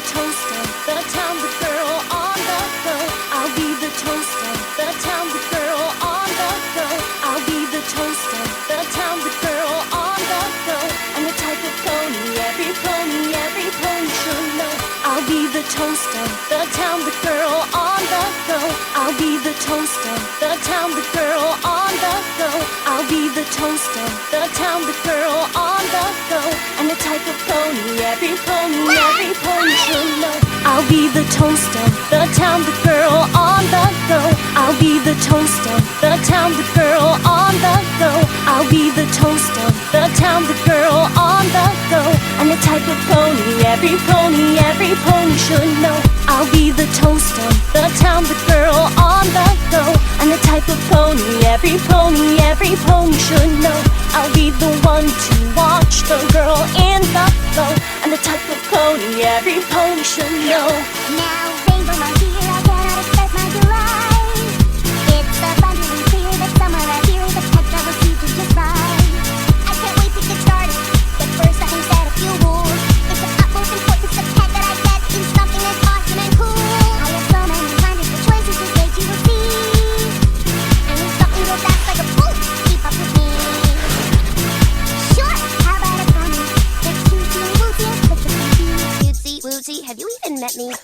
toaster, the town, the girl on the go. I'll be the toaster, the town, the girl on the go. I'll be the toaster, the town, the girl on the go. And the type of pony every pony should know. I'll be the toaster, the town, the girl on the go. I'll be the toaster, the town, the girl on the go. I'll be the toaster, the town, the girl on the go. And the type of pony every pony should know. I'll be the toaster, the town, the girl on the go. I'll be the toaster, the town, the girl on the go. I'll be the toaster, the town, the girl on the go. And the type of pony every pony should know. I'll be the toaster, the town, the girl on the go. And the type of pony every pony should know. I'll be the one to watch the girl in the flow. And the type of pony every pony should know. Now, rainbow monkey, I cannot express my delight. It's abundantly clear that somewhere out here the pet travel seems just right. I can't wait to get started, but first let me set a few rules. It's of utmost importance the pet that I get is something that's awesome and cool. I have so many hundreds of choices to make you will see. I need something real fast like a bullet to keep up with me. Sure, how about a pony that's cutesy and wootsy and quick to cutesy, wootsy. Have you even met me?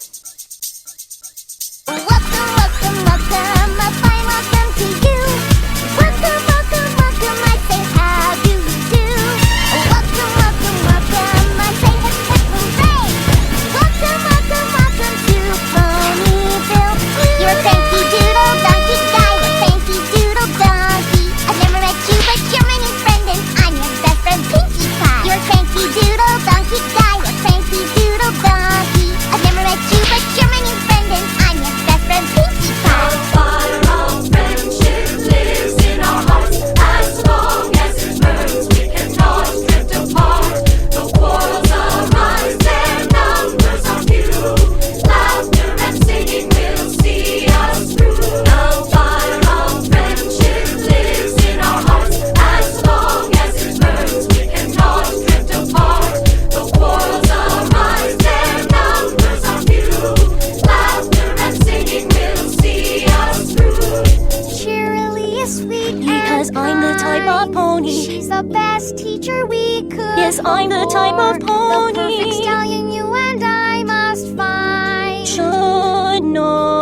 Welcome, welcome, welcome, a fine welcome to you. Welcome, welcome, welcome, I say how do you do? Welcome, welcome, welcome, I say hip hip hooray. Welcome, welcome, welcome to Ponyville. You're a cranky doodle donkey guy, a cranky doodle donkey. I've never met you, but you're my new friend and I'm your best friend Pinkie Pie. You're a cranky doodle donkey guy, a cranky doodle donkey. I've never met you, but you're my new friend and I'm your best friend Pinkie Pie. Fire of friendship lives in our hearts. As long as it burns, we cannot drift apart. The quarrels arise, their numbers are few. Laughter and singing will see us through. The fire of friendship lives in our hearts. As long as it burns, we cannot drift apart. The quarrels arise, their numbers are few. Laughter and singing will see us through. Cheerily is sweet Because and I'm the type of kind. pony. She's the best teacher we could. Yes, I'm the type of afford. pony. The perfect stallion you and I must find. Should know.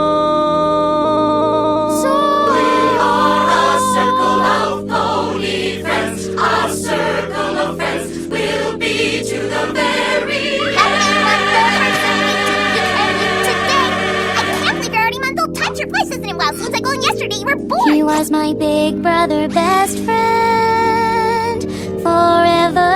So A circle of pony friends, a circle of friends will be to the very end. He was my big brother, best friend, forever.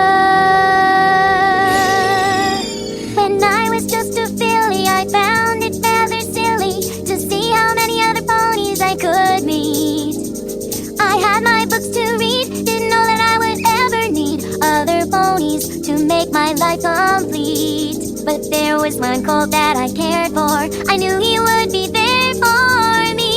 When I was just a filly, I found it rather silly to see how many other ponies I could meet. I had my books to read, didn't know that I would ever need other ponies to make my life complete. But there was one colt that I cared for, I knew he would be there for me.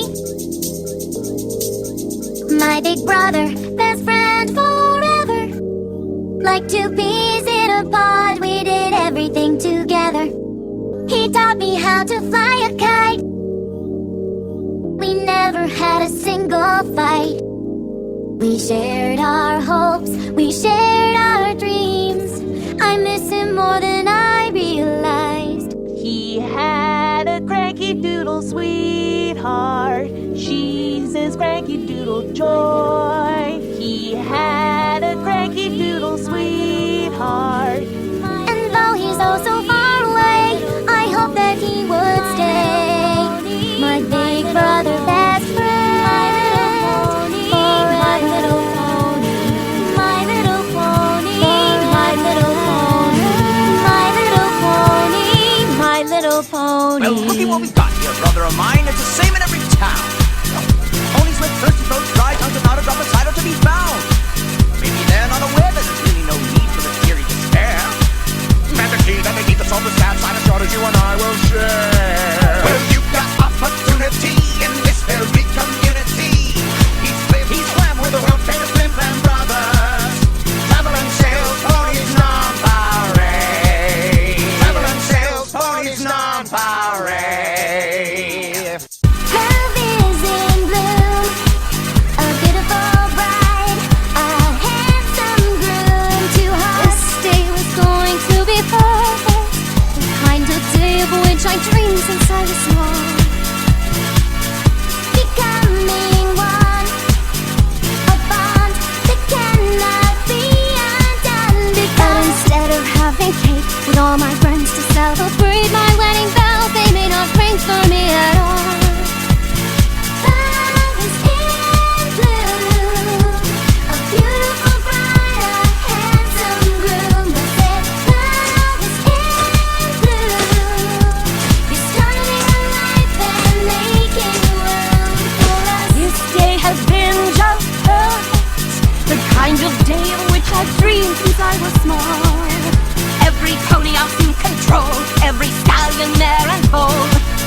My big brother, best friend forever. Like two peas in a pod, we did everything together. He taught me how to fly a kite. We never had a single fight. We shared our hopes, we shared our dreams. I miss him more than I realized. He had a cranky doodle sweetheart. She's his cranky doodle joy. He had a cranky doodle sweetheart. And though he's oh so far away, I hope that he would stay. My big brother, best friend. My little pony. My little pony. My little pony. My little pony. My little pony. Well, look at what we've got here, brother of mine. It's the same in every town. Ponies with thirsty throats, dry tongues, and not a drop of cider to be found. Maybe they're not aware that there's really no need for the teary despair. And the key that they need to solve the sad side of shortage you and I will share. Well, you've got opportunity in this very community. He's swam with the world famous Blim Blam Brothers. Travel and sail ponies non-parade. Travel and sail strength for me at all. Love is in bloom, a beautiful bride, a handsome groom. I said love is in bloom, he's starting a life and making room for us. This day has been just perfect, the kind of day of which I've dreamed since I was small. Every pony I've seen control, every stallion there and foal.